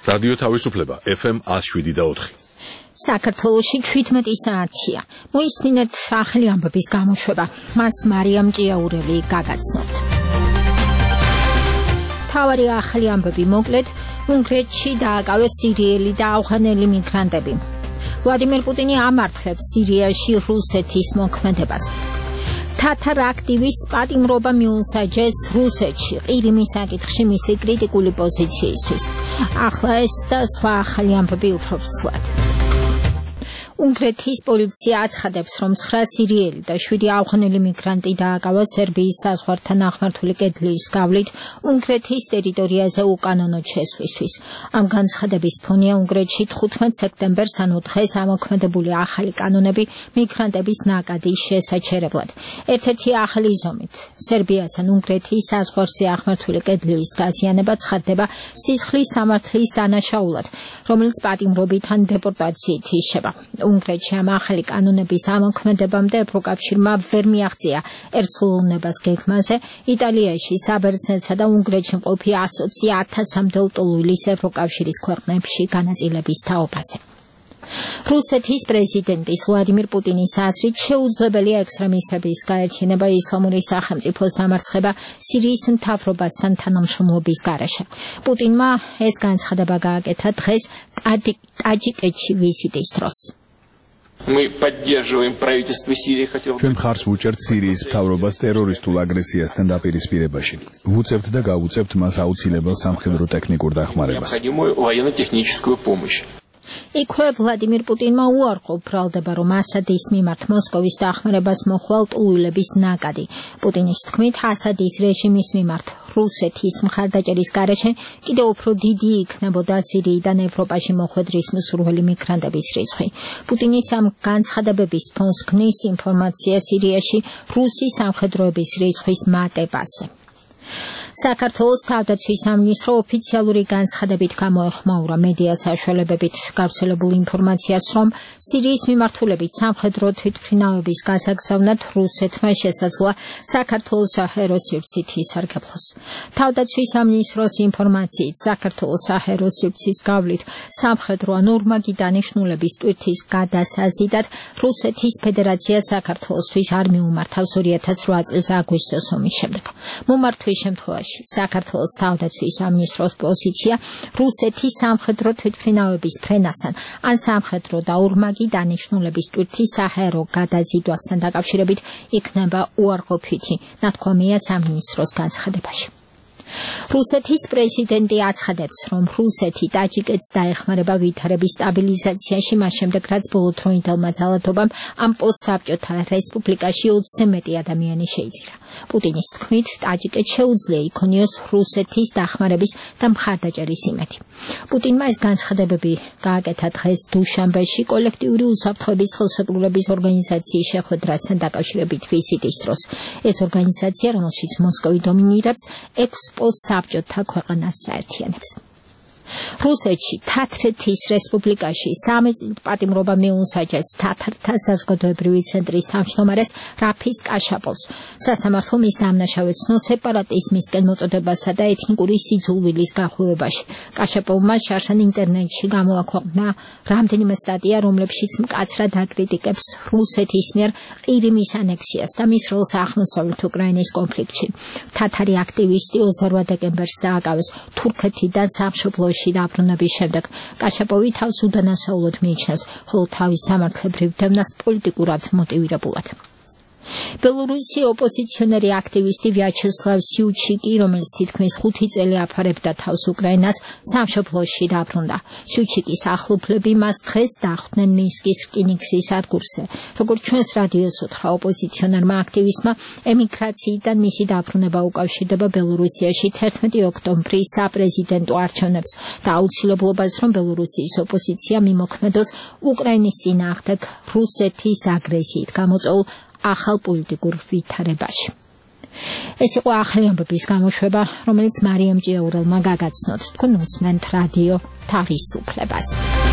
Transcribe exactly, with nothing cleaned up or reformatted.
რადიო თავისუფლება ეფ ემ one oh seven point four. საქართველოში თვეთმეტი საათია. მოისმინეთ ახალი ამბების გამოშვება. მას მარიამ ჭიაურელი გაგაცნობთ. თავარი ახალი ამბები მოკლედ, უნგრეთში დააკავეს სირიელი და ავღანელი მიგრანტები. ვლადიმერ პუტინი ამართლებს სირიაში რუსეთის მოქმედებას. თათარ აქტივისტს პატიმრობა მიუსაჯეს რუსეთში ყირიმის საკითხში მისი კრიტიკული პოზიციისთვის. ახლა ეს და სხვა ახალი ამბები უფრო ვრცლად. უნგრეთის პოლიცია აცხადებს, რომ ცხრა სირიელი და შვიდი ავღანელი მიგრანტი დააკავა სერბიის საზღვართან აღმართული კედლის გავლით უნგრეთის ტერიტორიაზე უკანონოდ შესვლისთვის. ამ განცხადების ფონია უნგრეთში თხუთმეტ სექტემბერს, ანუ დღეს ამოქმედებული ახალი კანონები მიგრანტების ნაკადის შესაჩერებლად. ერთ-ერთი ახალი ზომით სერბიასთან უნგრეთის საზღვარზე აღმართული კედლის დაზიანება ცხადდება სისხლის სამართლის დანაშაულად, რომელიც პატიმრობით ან დეპორტაციით იშება. უნგრეთში ამ ახალი კანონების ამოქმედებამდე ევროკავშირმა ვერ მიაღწია ერთსულოვნებას გეგმაზე იტალიაში, საბერძნეთსა და უნგრეთში მყოფი ასოცი ათასამდე ლტოლვილის ევროკავშირის ქვეყნებში განაწილების თაობაზე. რუსეთის პრეზიდენტის ვლადიმერ პუტინის აზრით შეუძლებელია ექსტრემისტების გაერთიანება ისლამური სახელმწიფოს დამარცხება სირიის მთავრობასთან თანამშრომლობის გარეშე. პუტინმა ეს განცხადება გააკეთა დღეს ტაჯიკეთში ვიზიტის დროს. Мы поддерживаем правительство Сирии, хотел бы. ჩვენ მხარს ვუჭერთ სირიის მთავრობას ტერორისტულ აგრესიასთან დაპირისპირებაში. ვუწევთ და გავუწევთ მას აუცილებელ სამხედრო ტექნიკურ დახმარებას. Необходимую военно-техническую помощь. იქვე ვლადიმერ პუტინმა უარყო ბრალდება, რომ ასადის მიმართ მოსკოვის დახმარებას მოხვალ ტულვილების ნაკადი. პუტინის თქმით, ასადის რეჟიმის მიმართ რუსეთის მხარდაჭერის გარეშე კიდევ უფრო დიდი იქნებოდა სირიიდან ევროპაში მოხვედრის მსურველი მიგრანტების რიცხვი. პუტინის ამ განცხადებების ფონს ქმნის ინფორმაცია სირიაში რუსი სამხედროების რიცხვის მატებაზე. საქართველოს თავდაცვის სამინისტრო ოფიციალური განცხადებით გამოეხმაურა მედია საშუალებებით გავრცელებულ ინფორმაციას, რომ სირიის მიმართულებით სამხედრო თვითმფრინავების გასაგზავნად რუსეთმა შესაძლოა საქართველოს საჰაერო სივრცით ისარგებლოს. თავდაცვის სამინისტროს ინფორმაციით, საქართველოს საჰაერო სივრცის გავლით სამხედრო ან ორმაგი დანიშნულების ტვირთის გადასაზიდად რუსეთის ფედერაცია საქართველოსთვის არ მიუმართავს ორი ათას რვა წლის აგვისტოს ომის შემდეგ. მომართვის შემთხვევაში საქართველოს თავდაცვის სამინისტროს პოზიცია რუსეთის სამხედრო თვითმფრინავების ფრენასთან ან სამხედრო და ორმაგი დანიშნულების ტვირთის საჰაერო გადაზიდვასთან დაკავშირებით იქნება უარყოფითი, ნათქვამია სამინისტროს განცხადებაში. რუსეთის პრეზიდენტი აცხადებს, რომ რუსეთი ტაჯიკეთს დაეხმარება ვითარების სტაბილიზაციაში, მას შემდეგ რაც ბოლო დროინდელმა ძალადობამ ამ პოსტსაბჭოთა რესპუბლიკაში ოცზე მეტი ადამიანი შეიძირა. პუტინის თქმით, ტაჯიკეთს შეუძლია იქონიოს რუსეთის დახმარების და მხარდაჭერის იმედი. პუტინმა ეს განცხადებები გააკეთა დღეს დუშანბეში კოლექტიური უსაფრთხოების ხელშეკრულების ორგანიზაციის შეხვედრასთან დაკავშირებით ვიზიტის დროს. ეს ორგანიზაცია, რომელშიც მოსკოვი დომინირებს, ექვს პოსტსაბჭოთა ქვეყანას საერთიანებს. რუსეთში თათრეთის რესპუბლიკაში სამი წლით პატიმრობა მიუსაჯეს თათართა საზოგადოებრივი ცენტრის თავმჯდომარეს რაფის კაშაპოვს. სასამართლო მის დამნაშავედ ცნო სეპარატიზმისკენ მოწოდებასა და ეთნიკური სიძულვილის გახვევებაში. კაშაპოვმა შარშან ინტერნეტში გამოაქვეყნა რამდენიმე სტატია, რომლებშიც მკაცრად აკრიტიკებს რუსეთის მიერ ყირიმის ანექსიას და მის როლს აღმოსავლეთ უკრაინის კონფლიქტში. თათარი აქტივისტი ოცდაოთხ დეკემბერს დააკავეს თურქეთიდან სამშობლოში დაბრუნების შემდეგ. კაშაპოვი თავს უდანაშაულოდ მიიჩნევს, ხოლო თავის სამართლებრივ დევნას პოლიტიკურად მოტივირებულად. ბელორუსი ოპოზიციონერი აქტივისტი ვიაჩესლავ სიუჩიკი, რომელიც თითქმის ხუთი წელი აფარებდა თავს უკრაინას, სამშობლოში დაბრუნდა. სიუჩიკის ახლობლები მას დღეს დახვდნენ მინსკის რკინიგზის სადგურზე. როგორც ჩვენს რადიოს უთხრა ოპოზიციონერმა აქტივისტმა, ემიგრაციიდან მისი დაბრუნება უკავშირდება ბელორუსიაში თერთმეტი ოქტომბრის საპრეზიდენტო არჩევნებს და აუცილებლობას, რომ ბელორუსიის ოპოზიცია მიმოქმედოს უკრაინის წინააღმდეგ რუსეთის აგრესიით გამოწვეულ ახალ პოლიტიკურ ვითარებაში. ეს იყო ახალი ამბების გამოშვება, რომელიც მარიამ ჭიაურელმა გაგაცნოთ. თქვენ უსმენთ რადიო თავისუფლებას.